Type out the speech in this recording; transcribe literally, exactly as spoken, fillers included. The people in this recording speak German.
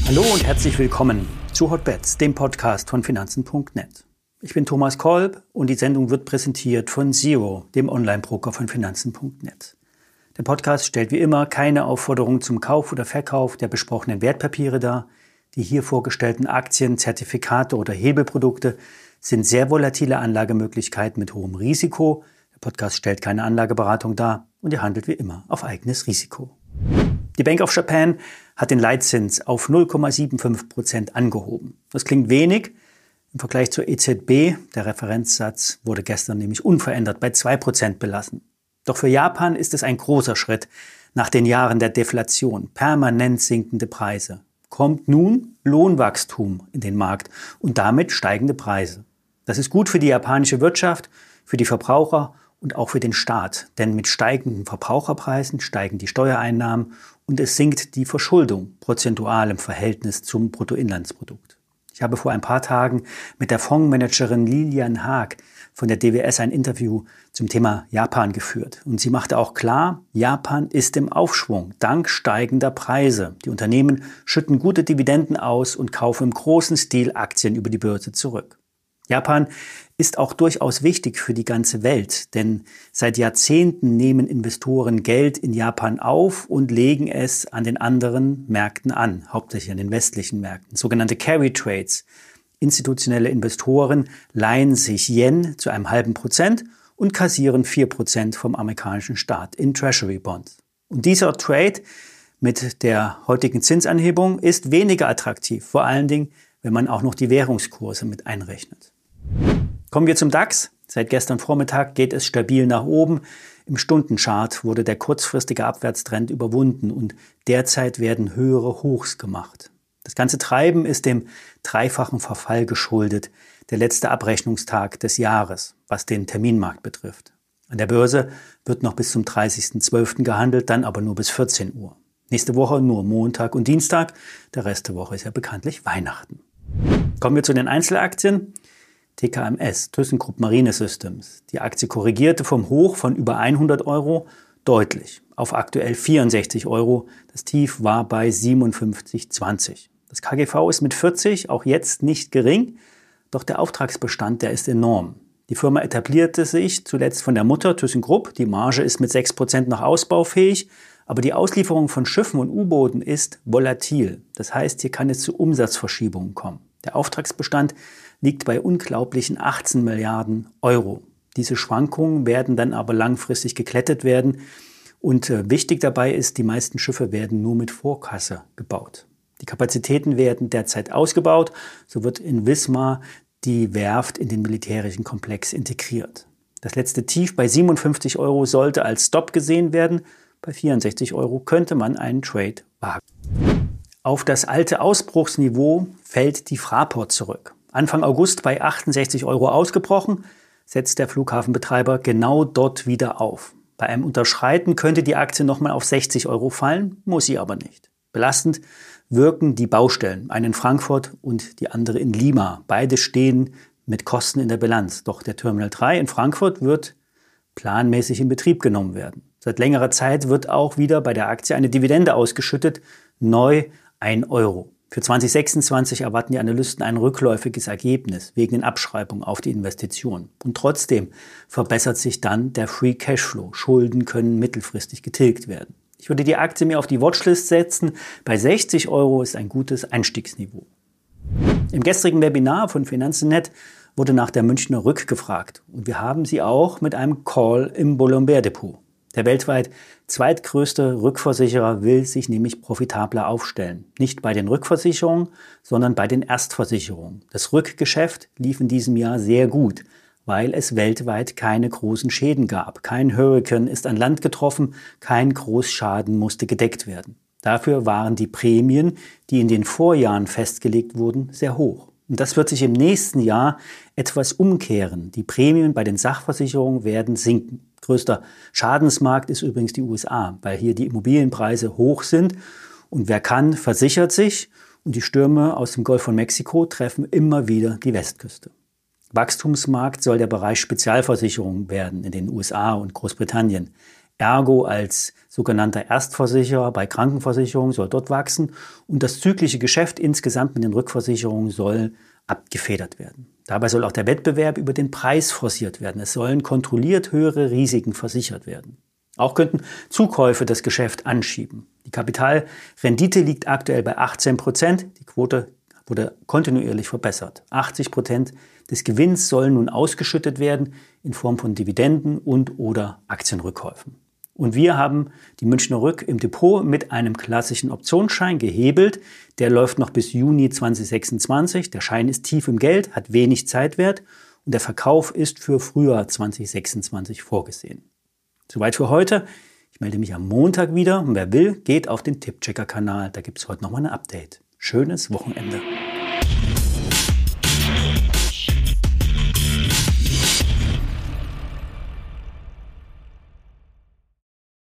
Hallo und herzlich willkommen zu Hotbets, dem Podcast von Finanzen punkt net. Ich bin Thomas Kolb und die Sendung wird präsentiert von Zero, dem Online-Broker von Finanzen punkt net. Der Podcast stellt wie immer keine Aufforderung zum Kauf oder Verkauf der besprochenen Wertpapiere dar. Die hier vorgestellten Aktien, Zertifikate oder Hebelprodukte sind sehr volatile Anlagemöglichkeiten mit hohem Risiko. Der Podcast stellt keine Anlageberatung dar und ihr handelt wie immer auf eigenes Risiko. Die Bank of Japan hat den Leitzins auf null Komma fünfundsiebzig Prozent angehoben. Das klingt wenig im Vergleich zur E Z B. Der Referenzsatz wurde gestern nämlich unverändert bei zwei Prozent belassen. Doch für Japan ist es ein großer Schritt. Nach den Jahren der Deflation, permanent sinkende Preise, kommt nun Lohnwachstum in den Markt und damit steigende Preise. Das ist gut für die japanische Wirtschaft, für die Verbraucher und auch für den Staat. Denn mit steigenden Verbraucherpreisen steigen die Steuereinnahmen und es sinkt die Verschuldung prozentual im Verhältnis zum Bruttoinlandsprodukt. Ich habe vor ein paar Tagen mit der Fondsmanagerin Lilian Haag von der D W S ein Interview zum Thema Japan geführt. Und sie machte auch klar, Japan ist im Aufschwung, dank steigender Preise. Die Unternehmen schütten gute Dividenden aus und kaufen im großen Stil Aktien über die Börse zurück. Japan ist auch durchaus wichtig für die ganze Welt, denn seit Jahrzehnten nehmen Investoren Geld in Japan auf und legen es an den anderen Märkten an, hauptsächlich an den westlichen Märkten, sogenannte Carry Trades. Institutionelle Investoren leihen sich Yen zu einem halben Prozent und kassieren vier Prozent vom amerikanischen Staat in Treasury Bonds. Und dieser Trade mit der heutigen Zinsanhebung ist weniger attraktiv, vor allen Dingen, wenn man auch noch die Währungskurse mit einrechnet. Kommen wir zum DAX. Seit gestern Vormittag geht es stabil nach oben. Im Stundenchart wurde der kurzfristige Abwärtstrend überwunden und derzeit werden höhere Hochs gemacht. Das ganze Treiben ist dem dreifachen Verfall geschuldet, der letzte Abrechnungstag des Jahres, was den Terminmarkt betrifft. An der Börse wird noch bis zum dreißigsten zwölften gehandelt, dann aber nur bis vierzehn Uhr. Nächste Woche nur Montag und Dienstag, der Rest der Woche ist ja bekanntlich Weihnachten. Kommen wir zu den Einzelaktien. T K M S, ThyssenKrupp Marine Systems. Die Aktie korrigierte vom Hoch von über hundert Euro deutlich auf aktuell vierundsechzig Euro. Das Tief war bei siebenundfünfzig zwanzig. Das K G V ist mit vierzig auch jetzt nicht gering, doch der Auftragsbestand, der ist enorm. Die Firma etablierte sich zuletzt von der Mutter ThyssenKrupp. Die Marge ist mit sechs Prozent noch ausbaufähig, aber die Auslieferung von Schiffen und U-Booten ist volatil. Das heißt, hier kann es zu Umsatzverschiebungen kommen. Der Auftragsbestand liegt bei unglaublichen achtzehn Milliarden Euro. Diese Schwankungen werden dann aber langfristig geglättet werden. Und äh, wichtig dabei ist, die meisten Schiffe werden nur mit Vorkasse gebaut. Die Kapazitäten werden derzeit ausgebaut. So wird in Wismar die Werft in den militärischen Komplex integriert. Das letzte Tief bei siebenundfünfzig Euro sollte als Stop gesehen werden. Bei vierundsechzig Euro könnte man einen Trade wagen. Auf das alte Ausbruchsniveau fällt die Fraport zurück. Anfang August bei achtundsechzig Euro ausgebrochen, setzt der Flughafenbetreiber genau dort wieder auf. Bei einem Unterschreiten könnte die Aktie nochmal auf sechzig Euro fallen, muss sie aber nicht. Belastend wirken die Baustellen, eine in Frankfurt und die andere in Lima. Beide stehen mit Kosten in der Bilanz. Doch der Terminal drei in Frankfurt wird planmäßig in Betrieb genommen werden. Seit längerer Zeit wird auch wieder bei der Aktie eine Dividende ausgeschüttet, neu ein Euro. Für zwanzig sechsundzwanzig erwarten die Analysten ein rückläufiges Ergebnis wegen den Abschreibungen auf die Investitionen. Und trotzdem verbessert sich dann der Free Cashflow. Schulden können mittelfristig getilgt werden. Ich würde die Aktie mir auf die Watchlist setzen. Bei sechzig Euro ist ein gutes Einstiegsniveau. Im gestrigen Webinar von Finanzen punkt net wurde nach der Münchner Rück gefragt. Und wir haben sie auch mit einem Call im Bolomber Depot. Der weltweit zweitgrößte Rückversicherer will sich nämlich profitabler aufstellen. Nicht bei den Rückversicherungen, sondern bei den Erstversicherungen. Das Rückgeschäft lief in diesem Jahr sehr gut, weil es weltweit keine großen Schäden gab. Kein Hurrikan ist an Land getroffen, kein Großschaden musste gedeckt werden. Dafür waren die Prämien, die in den Vorjahren festgelegt wurden, sehr hoch. Und das wird sich im nächsten Jahr etwas umkehren. Die Prämien bei den Sachversicherungen werden sinken. Größter Schadensmarkt ist übrigens die U S A, weil hier die Immobilienpreise hoch sind. Und wer kann, versichert sich. Und die Stürme aus dem Golf von Mexiko treffen immer wieder die Westküste. Wachstumsmarkt soll der Bereich Spezialversicherungen werden in den U S A und Großbritannien. Ergo als sogenannter Erstversicherer bei Krankenversicherungen soll dort wachsen und das zyklische Geschäft insgesamt mit den Rückversicherungen soll abgefedert werden. Dabei soll auch der Wettbewerb über den Preis forciert werden. Es sollen kontrolliert höhere Risiken versichert werden. Auch könnten Zukäufe das Geschäft anschieben. Die Kapitalrendite liegt aktuell bei achtzehn Prozent. Die Quote wurde kontinuierlich verbessert. achtzig Prozent des Gewinns sollen nun ausgeschüttet werden in Form von Dividenden und oder Aktienrückkäufen. Und wir haben die Münchner Rück im Depot mit einem klassischen Optionsschein gehebelt. Der läuft noch bis Juni zweitausendsechsundzwanzig. Der Schein ist tief im Geld, hat wenig Zeitwert und der Verkauf ist für Frühjahr zweitausendsechsundzwanzig vorgesehen. Soweit für heute. Ich melde mich am Montag wieder und wer will, geht auf den Tippchecker-Kanal. Da gibt es heute nochmal ein Update. Schönes Wochenende.